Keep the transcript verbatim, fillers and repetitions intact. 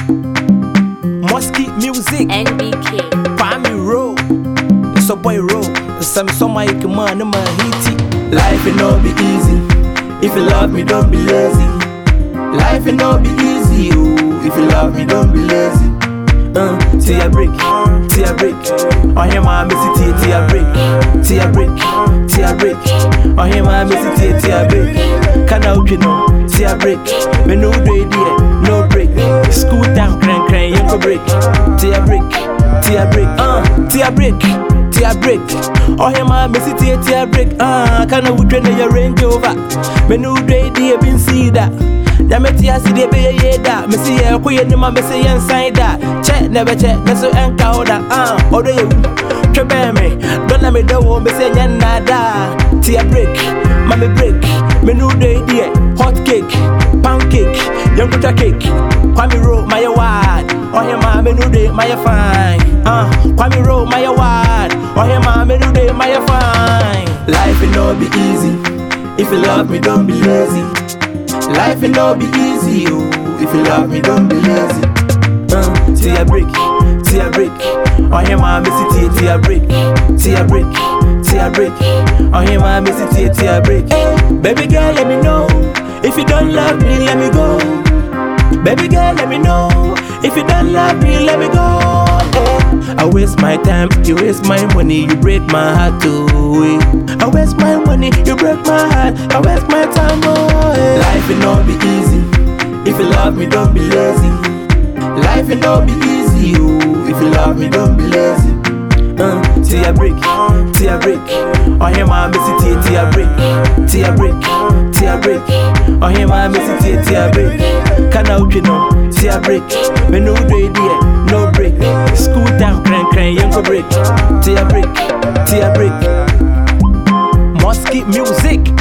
Mosky music, N B K. Kwame Roll, it's a boy roll. Some summer you come on, I'm a hitty. Life will not be easy. If you love me, don't be lazy. Life will not be easy. Oh, if you love me, don't be lazy. Uh, see a break, see a break. On him, I miss it, see a break, see a break, see a break. On him, I miss it, see a break. Can I you know, see a break. Me no do it, no break. School time, crank, crank, you go break. See a break, see a break, uh, see a break. Tia break, oh him I miss it tia break. Ah, can I would train your Range Rover? Me no day dey been see that. Ya me tia see dey be ye that. Me see e ko ye ni ma me say inside that. Check never check, me so enka oda. Ah, odo you. Trebe me, don't let me do wo me say nya nada. Tia break, mommy break. Me no day dey hot cake, pound cake, young butter cake. Kwame Roll my word. Oh him I me no day my fine. Ah, Kwame Roll my word. Oh yeah, mommy, do they my fine. Life will not be easy. If you love me, don't be lazy. Life will not be easy. Oh, if you love me, don't be lazy. Uh, see a break, see a break. Oh yeah, mommy, see see a break, see a break, see a break. Oh yeah, mommy, see see a break. Hey, baby girl, let me know if you don't love me, let me go. Baby girl, let me know if you don't love me, let me go. I waste my time, you waste my money, you break my heart away. I waste my money, you break my heart, I waste my time away. Life will not be easy. If you love me, don't be lazy. Life will not be easy. Oh, if you love me, don't be lazy. Uh, see a break, see a break. Oh him I miss it, see a break, see a break, see a break. Oh him I miss it, see a break. Can I you know, see a break. Me no do it, no break. School time, crank, crank, young go break. See a break, see a break. Mosky music.